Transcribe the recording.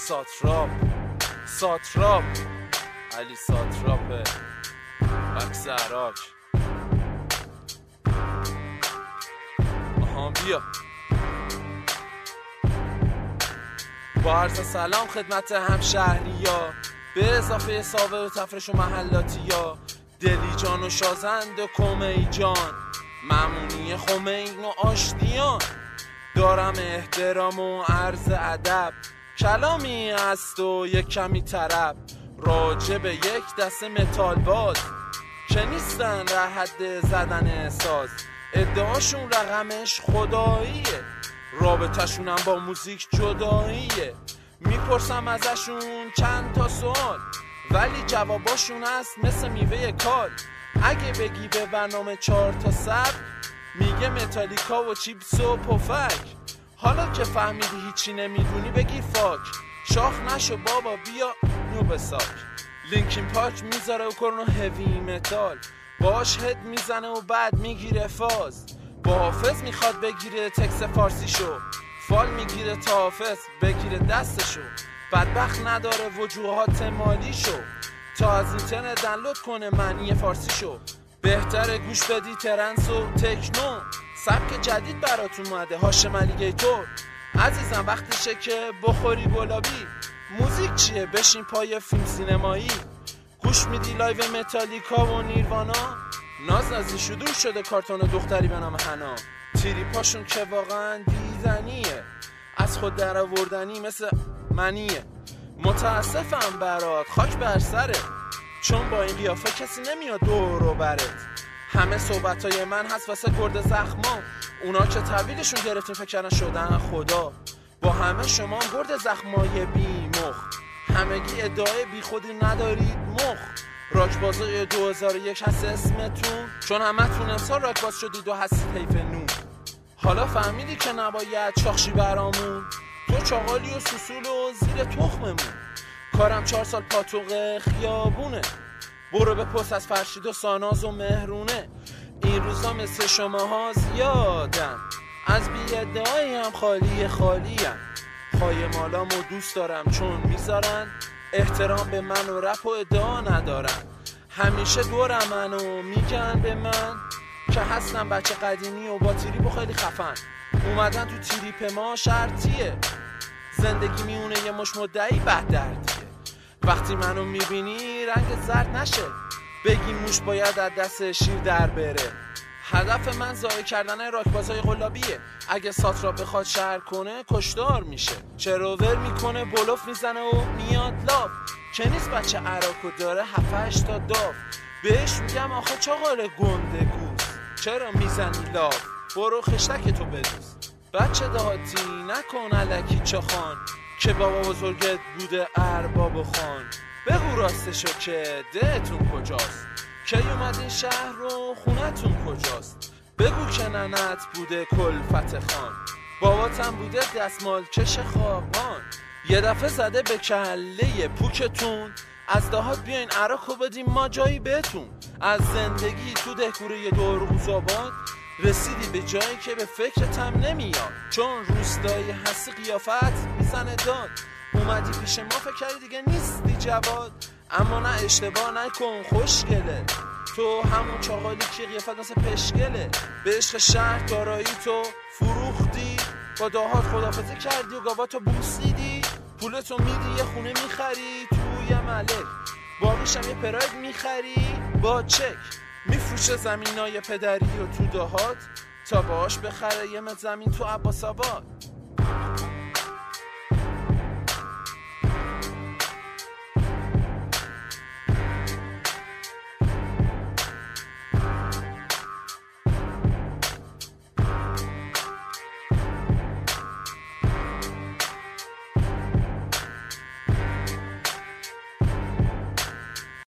ساتراپ علی ساتراپه بکس عراق. آها بیا. با عرض سلام خدمت همشهریا، به اضافه ساوه و تفرش و محلاتیا، دلی جان و شازند و کمی جان، ممونی خمین و آشتیان. دارم احترام و عرض ادب، کلامی است و یک کمی طرب، راجع به یک دسته متال باز که نیستن ره حد زدن ساز. ادعاشون رقمش خداییه، رابطه‌شونم با موزیک جداییه. میپرسم ازشون چند تا سوال، ولی جواباشون هست مثل میوه کال. اگه بگی به برنامه 4 تا سب، میگه متالیکا و چیپس و پفک. حالا که فهمیدی هیچی نمیدونی بگی فاک، شاخ نشو بابا بیا نو بساک. لینکین پارک میذاره و کرنو هوی متال، باش هد میزنه و بعد میگیره فاز. با حافظ میخواد بگیره تکس فارسی شو، فال میگیره تا حافظ بگیره دستشو. بدبخت نداره وجوهات مالی شو، تا از اینترنت دانلود کنه معنی فارسی شو. بهتره گوش بدی ترنس و تکنو، سبک جدید برات اومده هاشم الیگیتور. عزیزم وقتشه که بخوری گلابی، موزیک چیه بشین پای فیلم سینمایی. گوش میدی لایو متالیکا و نیروانا، نازی شدور شده کارتون دختری به نام هنا. تیری پاشون که واقعا دیدنیه، از خود در آوردنی مثل منیه. متاسفم برات خاک بر سرت، چون با این قیافه کسی نمیاد دور و برت. همه صحبتای من هست واسه گرد زخما، اونا که طویلشون گرفتیم فکر کردن شدن خدا. با همه شما گرد زخمای بی مخ، همگی ادعای بی خودی ندارید مخ. راکبازای 2001 هست اسمتون، چون همتون امسال راکباز شدید و هستید حیف نون. حالا فهمیدی که نباید چاخشی برامون، تو چاقالی و سوسول و زیر تخممون. کارم 4 سال پاتوق خیابونه، برو به پست از فرشید و ساناز و مهرونه. این روزا مثل شماها زیادم، از بی ادعایی هم خالیم. خواهی مالامو دوست دارم چون میذارن احترام به من و رپ و ادعا ندارن. همیشه دورم منو میگن به من که هستم بچه قدیمی و با تریپ و خیلی خفن. اومدن تو تریپ ما شرطیه، زندگی میونه یه مش مدعی بد دردیه. وقتی منو میبینی رنگ زرد نشه، بگی موش باید از دست شیر در بره. هدف من ضایع کردن راکبازای قلابیه، اگه ساترا بخواد شهر کنه کشدار میشه. چروور میکنه بلوف میزنه و میاد لاف، که نیست بچه عراقو داره 7-8 تا داف. بهش میگم آخه چاقال گنده گوز، چرا میزنی لاف؟ برو خشتک تو بدوز. بچه دهاتی نکن الکی چخان، که بابا بزرگت بوده ارباب و خان. بگو راستشو که دهتون کجاست، کی اومدین شهر رو خونتون کجاست. بگو که ننت بوده کلفت خان، باباتم بوده دستمال کش خاقان. یه دفعه زده به کله پوکتون، از دهات بیاین عراق و بدیم ما جایی بهتون. از زندگی تو دهکوره یه دور روزآباد، رسیدی به جایی که به فکرت هم نمیاد، چون روستایی هستی قیافت میزنه داد. اومدی پیش ما فکر کردی دیگه نیستی جواد، اما نه اشتباه نکن خوشگله. تو همون چاقالی که قیافت مثل پشگله، به عشق شهر دارایی تو فروختی، با داهات خدافزی کردی و گاواتو بوسیدی. پولتو میدی یه خونه میخری توی ملک، باقیش هم یه پراید میخری با چک. میفروشه زمینای پدری و تو دهات، تا باش بخره یه متر زمین تو عباس آباد.